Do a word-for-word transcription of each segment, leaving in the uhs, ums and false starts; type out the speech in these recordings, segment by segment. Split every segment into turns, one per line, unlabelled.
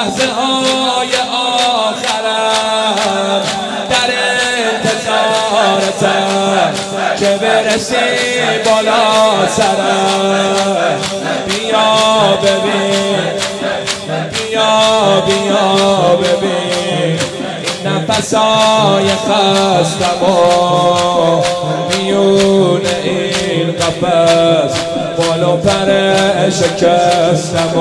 لحظه های آخرم در انتظارتم که برسی بالا سرم. بیا ببین بیا بیا ببین این نفسای خستم و میون این قفس بال و پر شکستم و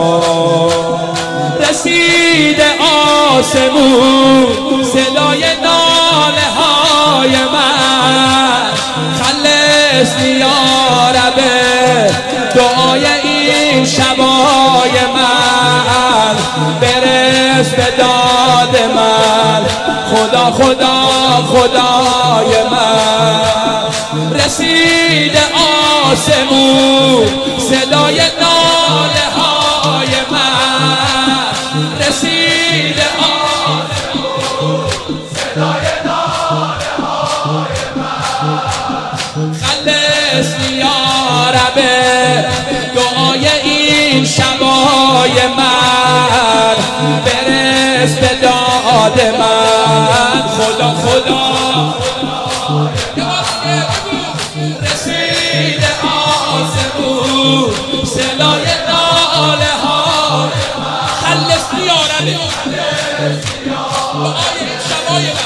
رسیده آسمون صدای ناله های من. خلصنی یا رب دعای این شبای من. برس به داد من خدا خدا خدای من. رسیده آسمون صدای ناله های من. رسیده آسمون صدای ناله های من. خلصنی یا رب دعای این شبای من. برس به داد من خدا خدا. رسیده آسمون صدای ناله ها. خلصنی یا رب دعای این شبای من.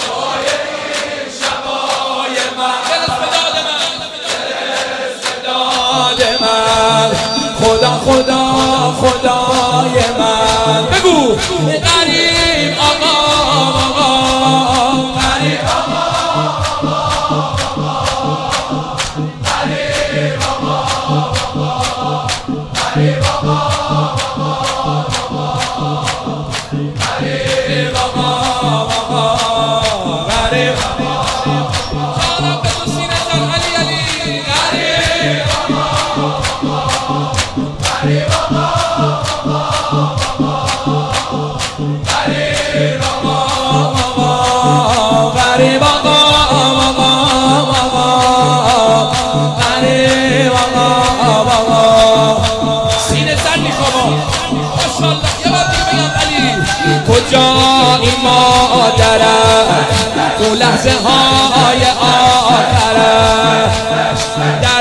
شبای من برس به داد من. برس به داد من خدا خدا خدای من. بگو غریب آقا آقا غریب آقا غریب آقا غریب آقا غریب آقا غریب آقا جانم بگو سینه جان علی علی غریب آقا غریب آقا غریب آقا غریب آقا غریب آقا سینه سر میخوام ماشاءالله. یه بار دیگه بگم علی کجایی مادرم تو لحظه های آخرم در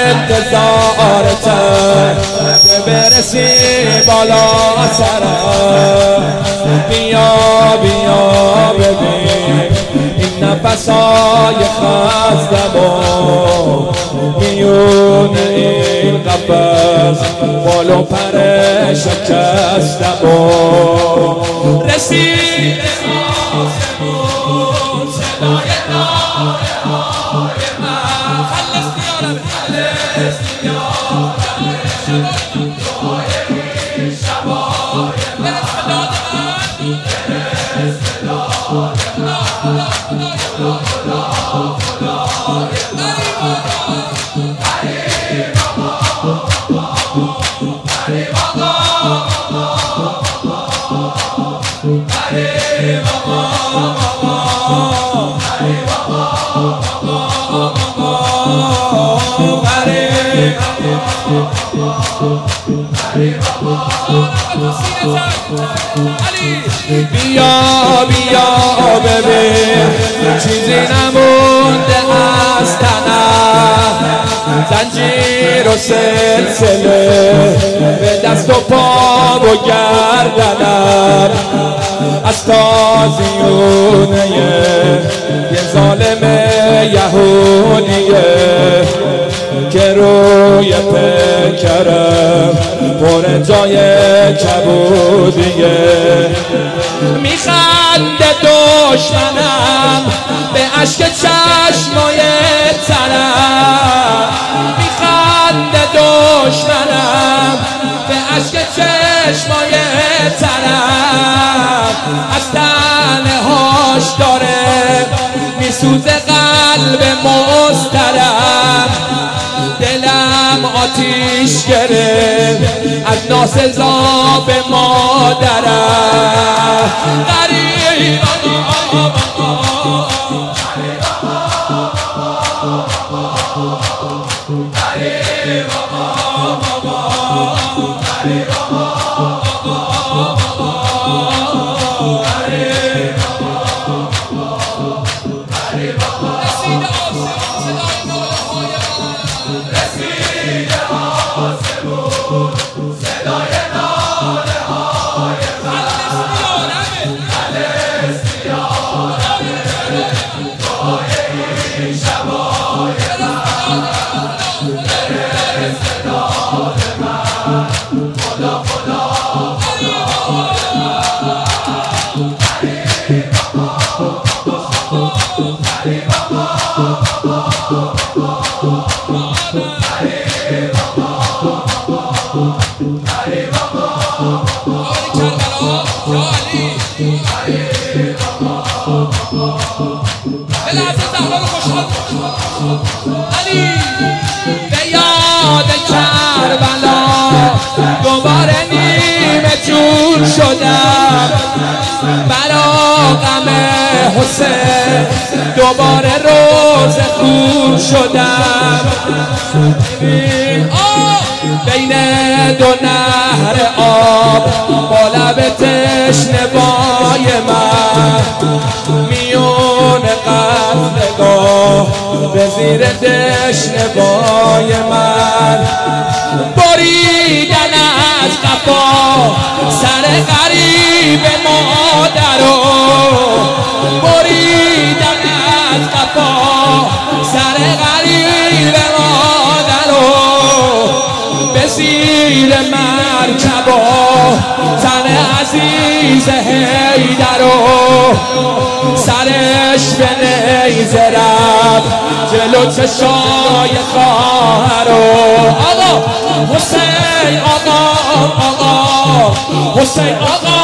انتظارتم که برسی بالا سرم. بیا بیا ببین این نفسای خستم و میون این قفس بال و پر شکستم و رسیده آسمون صدای ناله های من. خلصنی یا رب خلصنی یا رب دعای این شبای من. برس به داد من. برس به داد من خدا خدا خدا خدا غریب آقا غریب آقا غریب آقا غریب آقا غریب بیا بیا ببین چیزی نمونده از تنم. زنجیر و سلسله به دست و پا و گردنم. از تازیونه یه ظالم یهودیه که روی پیکرم پر جای کبودیه. میخنده دشمنم به اشک چشمای ترم. میخنده دشمنم به اشک چشمای ترم. از تنهاش داره میسوزه قلب مضطرب. دلم آتیش گرفت از ناسزا به مادرم. غریب غریب صدای ناله های دعای این شبای من برسه داد من خدا خدا
به یاد کربلا دوباره نیمه جون شدم برا غم حسین دوباره روز خون شدم بین دو نهر آب با لب تشنه بای من میون قطرگاه به زیر دشنه بای من بریدن از قفا سر غریب مادرو بریدن از قفا سر غریب مادرو به زیر مرکبا تن عزیز حیدرو سرش به نیزه رفت جلو چشای خواهرو آقا حسین آقا آقا حسین آقا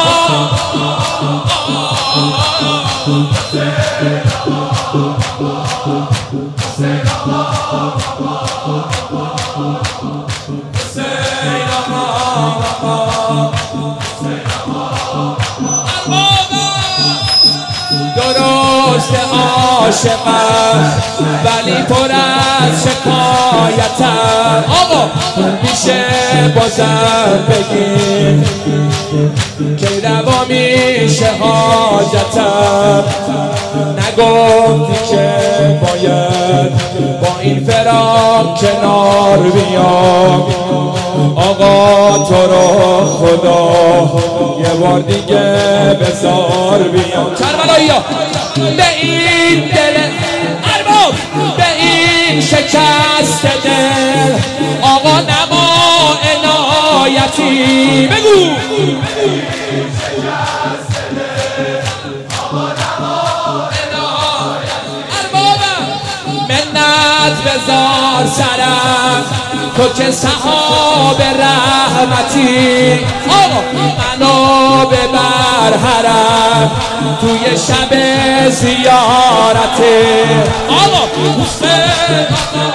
درست عاشقم ولی پر از شکایتم آقا میشه بازم بگیم که روا میشه حاجتم نگفتی که باید با این فراق کنار بیام آقا تو رو خدا یه بار دیگه بذار بیام کربلایی ها به این دل ارباب به این شکست دل آقا نما عنایتی بگو منت بذار سرم تو که صحاب رحمتی آقا منو ببر حرم توی شب زیارتی آقا حسین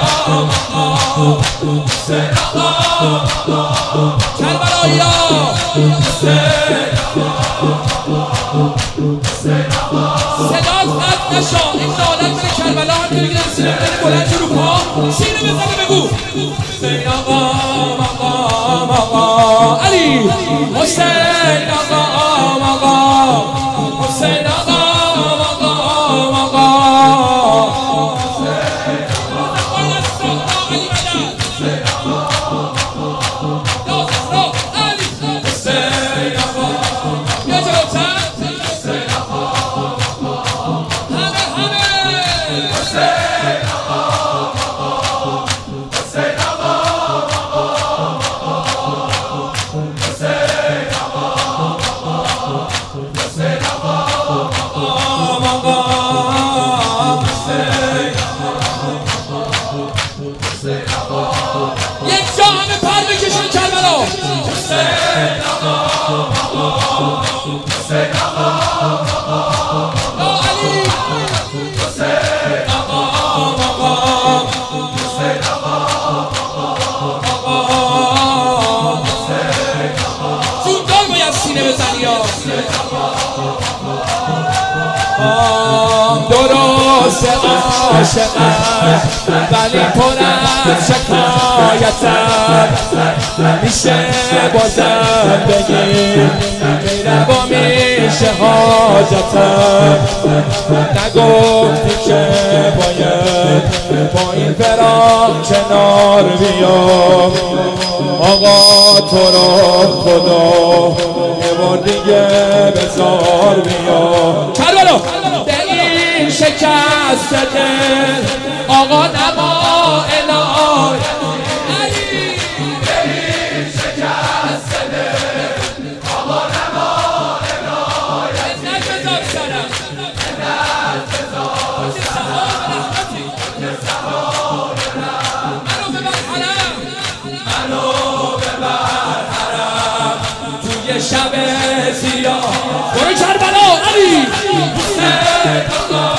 کربلایی ها صدات قد نشا این دولت بره کربلا هم که دیگه سینه بزنه بلند رو پا سینه بزنه بگو حسین آقا آقا آقا علی حسین آقا آقا حسین آقا آقا آقا یک جا همه پر بکشن کربلا حسین آقا حسین آقا یا علی حسین آقا آقا حسین آقا آقا زودتر باید سینه بزنی ها درست عاشقم ولی پر از شکایتم میشه بازم بگیم که روا میشه حاجتم نگفتی که باید با این فراق کنار بیام
آقا تو را خدا یه بار دیگه بذار بیا
کربلا به این شکست دل آقا نما الهی علی به این شکست دل آقا نما الهی منت بذار سرم منت بذار سرم رحمتی منو ببر حرم منو ببر حرم توی شب زیاد برو کربلا علی حسین